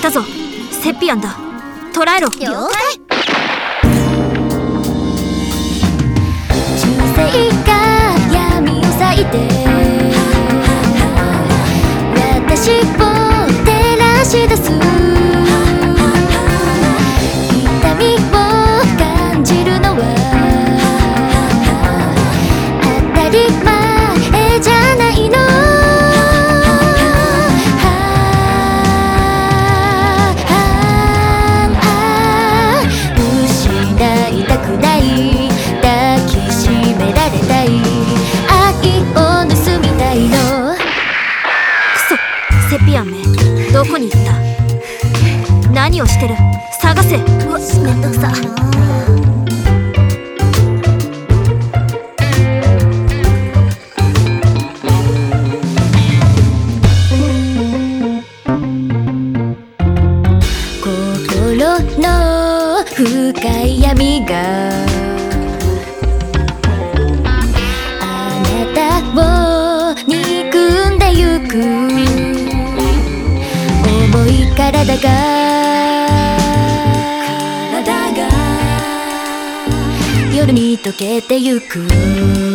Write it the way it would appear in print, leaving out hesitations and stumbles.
だぞ。セピアンだ。捕らえろ。 了解。銃声が闇を裂いて私を照らし出す。痛みを感じるのは当たり前じゃないの。失いたくない、抱きしめられたい、愛を盗みたいの。 クソ、セピアンめ、どこに行った？何をしてる？探せ。 めんどくさ。心の深い闇があなたを憎んでゆく。重い体が夜に溶けてゆく。